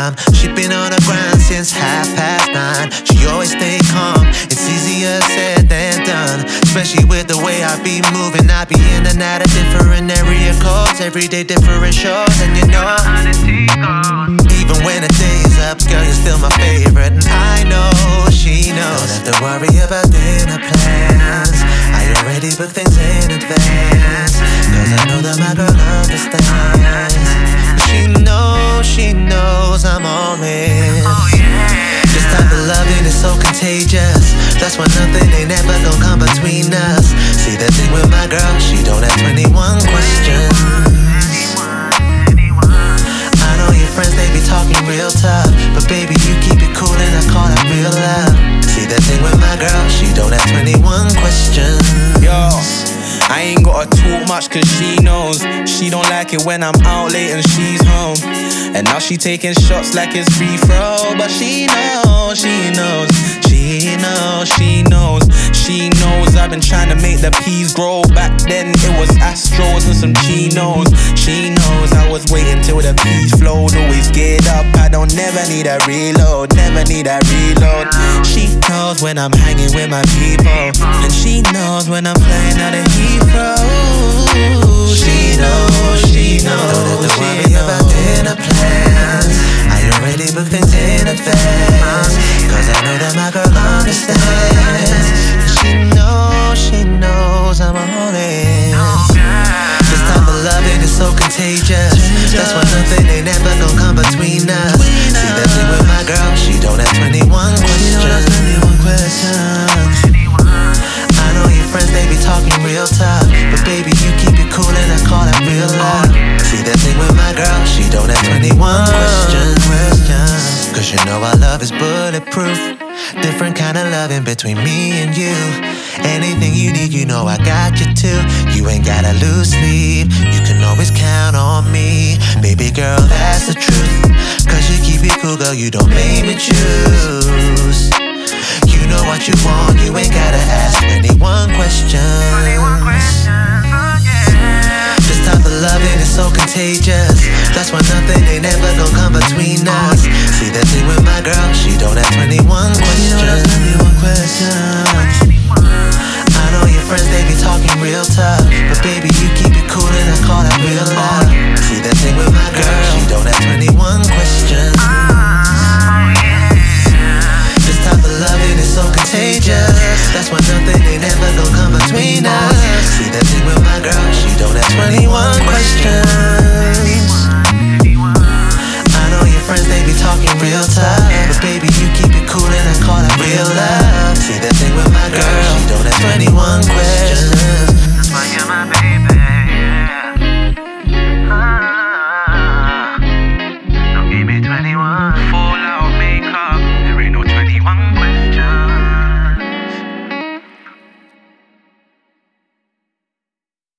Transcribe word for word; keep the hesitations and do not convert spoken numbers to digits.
time. She been on the grind since half past nine. She always stay calm, it's easier said than done. Especially with the way I be moving, I be in and out of different area codes, everyday different shows, and you know, even when the day is up, girl, you're still my favorite. And I know she knows. Don't have to worry about dinner plans, I already booked things in advance, cause I know that my girl understands. She knows, she knows I'm all in. This type of loving is so contagious, that's why nothing ain't ever gonna come between us. See the thing with my girl, she don't have twenty-one questions. I know your friends, they be talking real tough, but baby, you keep it cool and I call that real love. See the thing with my girl, she don't have twenty-one questions. Yo, I ain't gotta talk much cause she knows. She don't like it when I'm out late and she's home. And now she taking shots like it's free throw. But she knows, she knows, she knows, she knows, she knows I've been trying to make the peas grow. Back then it was Astros and some chinos. She knows I was waiting till the peas flowed. Always get up, I don't never need a reload, never need a reload. She knows when I'm hanging with my people, and she knows when I'm flying out of Heathrow. She knows, she knows, don't have to worry about dinner plans, I already booked things in advance, cause I know that my girl understands. She knows, she knows I'm all in. This type of loving is so contagious, that's why nothing ain't ever gonna come between us. See that thing with my girl, she don't have twenty-one questions. I know your friends, they be talking real tough, but baby, you keep it cool and I call that real love. See that thing with my girl, she don't have twenty-one questions. Cause you know our love is bulletproof, different kind of loving between me and you. Anything you need, you know I got you too. You ain't gotta lose sleep, you can always count on me. Baby girl, that's the truth, cause you keep it cool, girl, you don't make me choose. You know what you want, you ain't gotta ask twenty-one questions. This type of loving is so contagious, that's why nothing ain't ever gonna come between us. See that thing with my girl, she don't have twenty-one questions. I know your friends, they be talking real tough, but baby, you keep it cool and I call that real love. See that thing with my girl, she don't have twenty-one questions. This type of loving is so contagious, that's why nothing ain't ever gonna come between us. See that thing with my girl, she don't have twenty-one questions. I know your friends, they be talking real tough, but baby, you keep it cool and I call that real love. See that thing with my girl, she don't have twenty-one questions. That's why you're my baby, yeah. Ah, don't give me twenty-one.